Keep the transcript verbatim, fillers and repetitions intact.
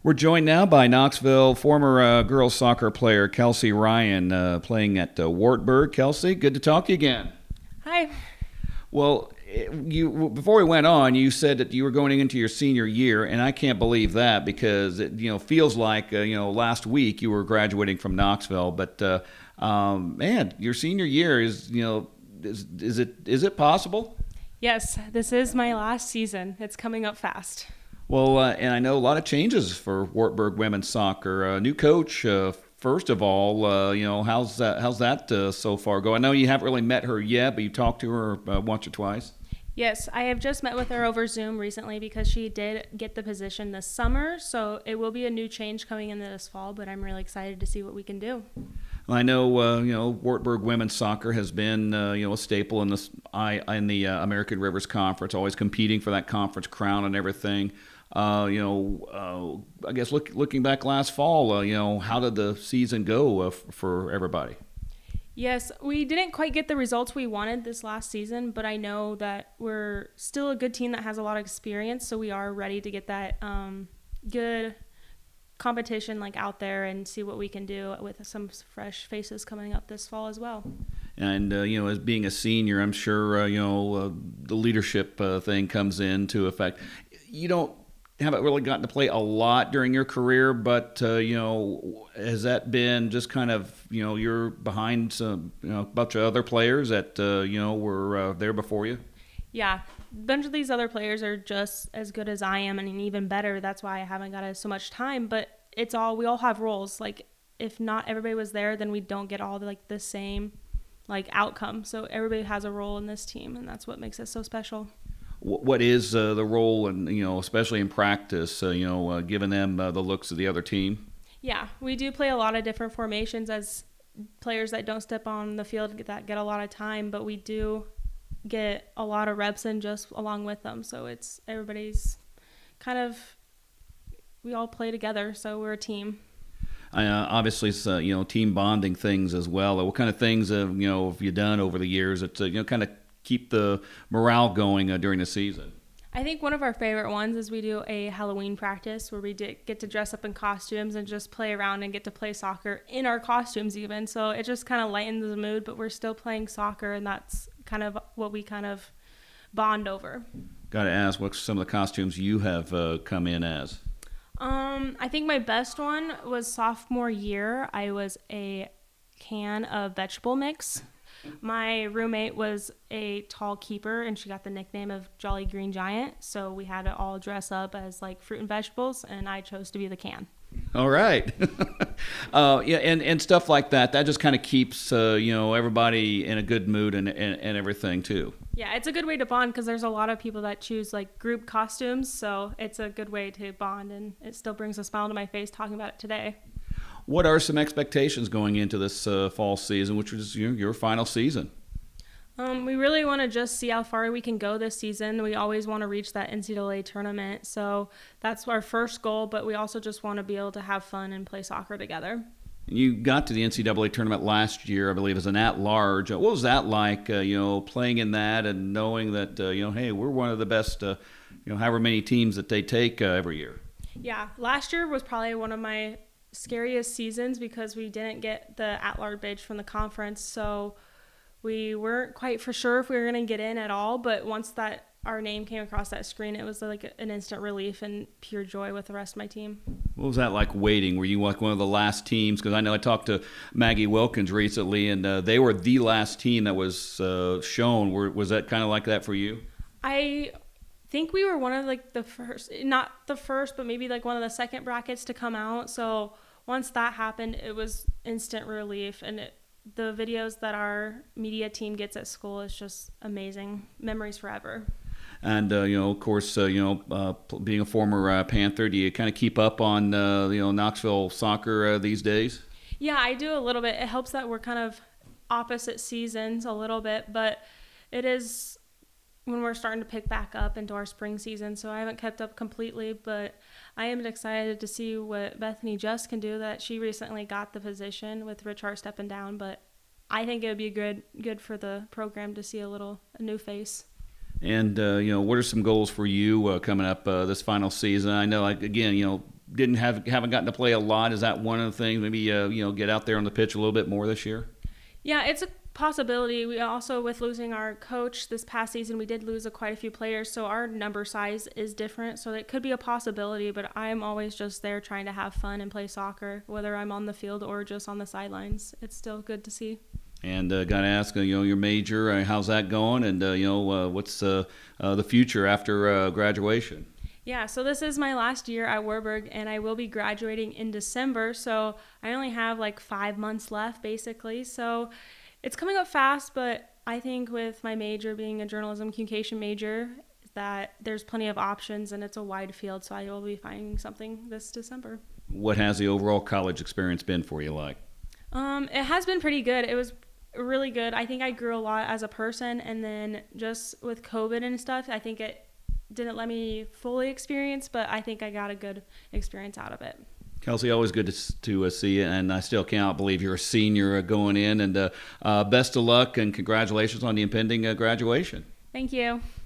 We're joined now by Knoxville former uh, girls soccer player Kelsey Ryan, uh, playing at uh, Wartburg. Kelsey, good to talk to you again. Hi. Well, you before we went on, you said that you were going into your senior year, and I can't believe that because it you know feels like uh, you know last week you were graduating from Knoxville. But uh, um, man, your senior year is you know is, is it is it possible? Yes, this is my last season. It's coming up fast. Well, uh, and I know a lot of changes for Wartburg women's soccer. Uh, new coach, uh, first of all, uh, you know, how's that, how's that uh, so far go? I know you haven't really met her yet, but you talked to her uh, once or twice. Yes, I have just met with her over Zoom recently because she did get the position this summer. So it will be a new change coming in this fall, but I'm really excited to see what we can do. Well, I know, uh, you know, Wartburg women's soccer has been, uh, you know, a staple in the I in the uh, American Rivers Conference, always competing for that conference crown and everything. Uh, you know, uh, I guess look, looking back last fall, uh, you know, how did the season go uh, f- for everybody? Yes, we didn't quite get the results we wanted this last season, but I know that we're still a good team that has a lot of experience, so we are ready to get that um, good competition like out there and see what we can do with some fresh faces coming up this fall as well. And, uh, you know, as being a senior, I'm sure, uh, you know, uh, the leadership uh, thing comes into effect. You don't haven't really gotten to play a lot during your career, but uh, you know, has that been just kind of you know you're behind some you know a bunch of other players that uh, you know were uh, there before you? Yeah, a bunch of these other players are just as good as I am, and even better. That's why I haven't got so much time. But it's all we all have roles. Like if not everybody was there, then we don't get all the, like the same like outcome. So everybody has a role in this team, and that's what makes it so special. What is uh, the role, and you know, especially in practice, uh, you know, uh, giving them uh, the looks of the other team? Yeah, we do play a lot of different formations as players that don't step on the field that get a lot of time, but we do get a lot of reps in just along with them. So it's everybody's kind of we all play together, so we're a team. Uh, obviously, it's uh, you know team bonding things as well. What kind of things uh, you know have you done over the years that uh, you know kind of keep the morale going uh, during the season? I think one of our favorite ones is we do a Halloween practice where we get to dress up in costumes and just play around and get to play soccer in our costumes even. So it just kind of lightens the mood, but we're still playing soccer, and that's kind of what we kind of bond over. Got to ask, what's some of the costumes you have uh, come in as? Um, I think my best one was sophomore year. I was a can of vegetable mix. My roommate was a tall keeper, and she got the nickname of Jolly Green Giant. So we had to all dress up as like fruit and vegetables, and I chose to be the can. All right. uh, yeah, and, and stuff like that. That just kind of keeps uh, you know everybody in a good mood and, and, and everything too. Yeah, it's a good way to bond because there's a lot of people that choose like group costumes. So it's a good way to bond, and it still brings a smile to my face talking about it today. What are some expectations going into this uh, fall season, which is your, your final season? Um, we really want to just see how far we can go this season. We always want to reach that N C double A tournament. So that's our first goal, but we also just want to be able to have fun and play soccer together. You got to the N C double A tournament last year, I believe, as an at-large. What was that like, uh, you know, playing in that and knowing that, uh, you know, hey, we're one of the best, uh, you know, however many teams that they take uh, every year? Yeah, last year was probably one of my scariest seasons because we didn't get the at-large bid from the conference, so we weren't quite for sure if we were going to get in at all. But once that our name came across that screen, it was like an instant relief and pure joy with the rest of my team. What was that like waiting? Were you like one of the last teams? Because I know I talked to Maggie Wilkins recently, and uh, they were the last team that was uh, shown. Were, was that kind of like that for you? I think we were one of like the first, not the first, but maybe like one of the second brackets to come out. So once that happened, it was instant relief, and it, the videos that our media team gets at school is just amazing. Memories forever. And, uh, you know, of course, uh, you know, uh, being a former uh, Panther, do you kind of keep up on, uh, you know, Knoxville soccer uh, these days? Yeah, I do a little bit. It helps that we're kind of opposite seasons a little bit, but it is when we're starting to pick back up into our spring season. So I haven't kept up completely, but I am excited to see what Bethany Just can do. That she recently got the position with Richard stepping down, but I think it would be good good for the program to see a little a new face. And, uh, you know, what are some goals for you uh, coming up uh, this final season? I know, like, again, you know, didn't have haven't gotten to play a lot. Is that one of the things? Maybe uh, you know, get out there on the pitch a little bit more this year. Yeah, it's a possibility. We also, with losing our coach this past season, we did lose a, quite a few players, so our number size is different. So it could be a possibility, but I'm always just there trying to have fun and play soccer, whether I'm on the field or just on the sidelines. It's still good to see. And uh, got to ask, uh, you know, your major, uh, how's that going? And, uh, you know, uh, what's uh, uh, the future after uh, graduation? Yeah, so this is my last year at Warburg, and I will be graduating in December. So I only have like five months left, basically. So it's coming up fast, but I think with my major being a journalism communication major, that there's plenty of options, and it's a wide field. So I will be finding something this December. What has the overall college experience been for you like? Um, it has been pretty good. It was really good. I think I grew a lot as a person, and then just with COVID and stuff, I think it didn't let me fully experience, but I think I got a good experience out of it. Kelsey, always good to, to uh, see you, and I still cannot believe you're a senior uh, going in, and uh, uh, best of luck and congratulations on the impending uh, graduation. Thank you.